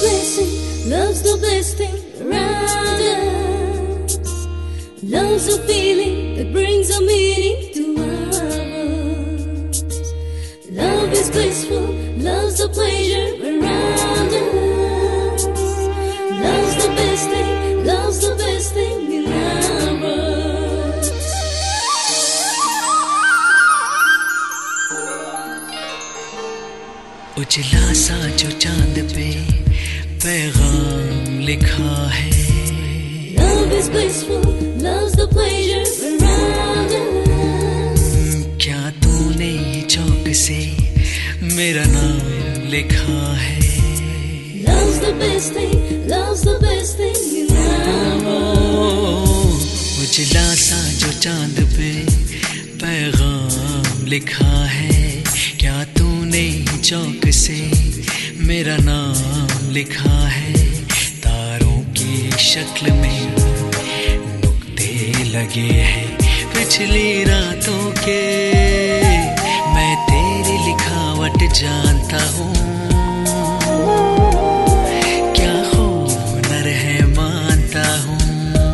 blessing, love's the best thing around us. Love's a feeling that brings a meaning to our lives. Love is blissful, love's the pleasure around us. Love's the best thing, love's the best thing in our lives. उजला सा जो चांद पे पैगाम लिखा है. Love is blissful, love's the pleasure around us. क्या तूने ये चौक से मेरा नाम लिखा है? Love's the best thing, love's the best thing in our lives. उजला सा जो चांद पे पैगाम लिखा है. क्या तूने चौक से मेरा नाम लिखा है? तारों की शक्ल में नुक्ते लगे हैं पिछली रातों के. मैं तेरी लिखावट जानता हूँ. क्या हुनर है मानता हूँ.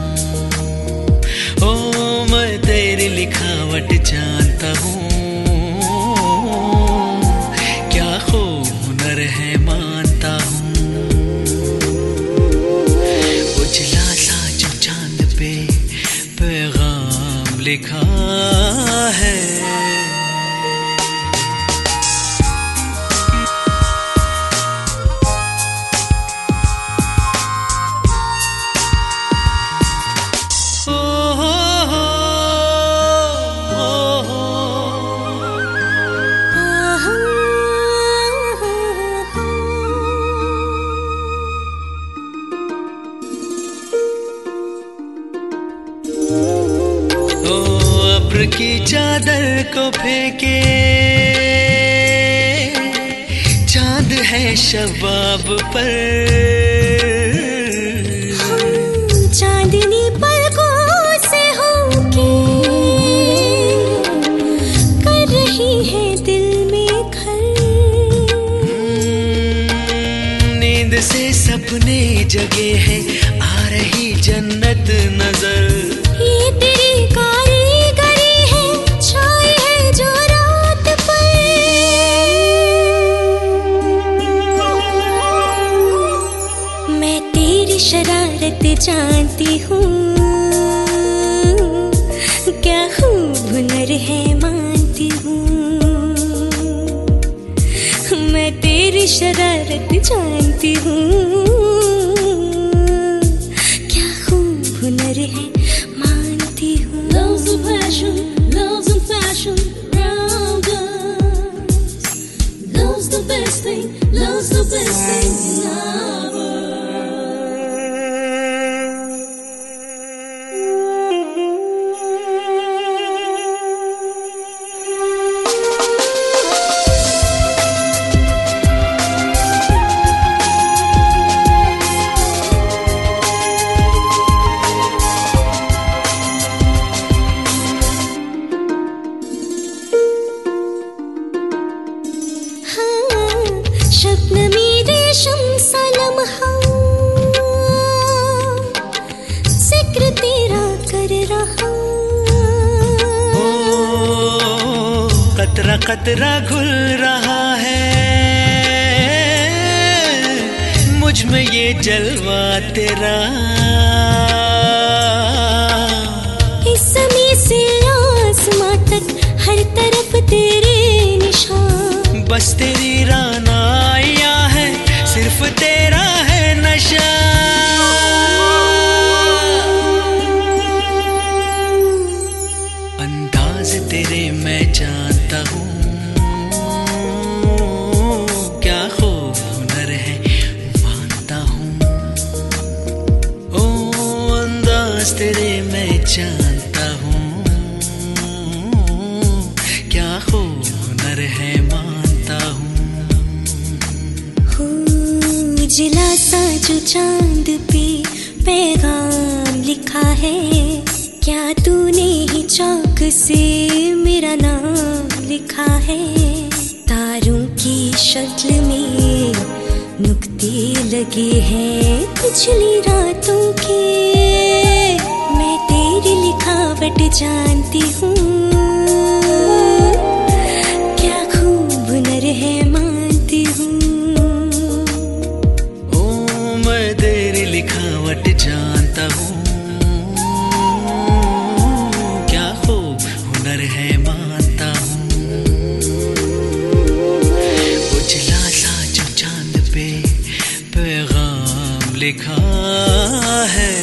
ओ मैं तेरी लिखावट जानता हूँ. है मानता हूँ. उजला सा जो चांद पे पैगाम लिखा है. अब्र की चादर को फेंके चांद है शबाब पर. चांदनी पलकों से होके कर रही है दिल में घर. नींद से सपने जगे हैं आ रही जन्नत नजर. ये तेरी कारीगरी है छाई है जो रात पर. मैं तेरी शरारत जानती हूँ. क्या खूब हुनर है मानती हूँ. मैं तेरी शरारत जानती हूँ. क्या खूब हुनर है मानती हूँ. Love's the passion, love's the fashion around us. Love's the best thing, love's the best thing in our शबनमी रेशम सा लम्हा जिक्र तेरा कर रहा. कतरा कतरा घुल रहा है मुझ में ये जलवा तेरा. इस ज़मीं से आसमां तक हर तरफ तेरे निशान. बस तेरी रानाइया है सिर्फ तेरा है नशा. अंदाज तेरे मैं जानता हूँ. क्या खूब हुनर है मानता हूँ. ओ अंदाज तेरे मैं जानता हूँ. क्या खूब हुनर है मानता हूँ. उजला सा जो चांद पे पैगाम लिखा है. क्या तूने ही चौक से मेरा नाम लिखा है. तारों की शक्ल में नुक्ते लगे हैं पिछली रातों के, मैं तेरी लिखावट जानती हूँ, क्या खूब हुनर है मानती हूँ। ओ मैं तेरी लिखावट जानता हूँ, क्या खूब हुनर है मानता हूँ। उजला सा जो चांद पे पैगाम लिखा है,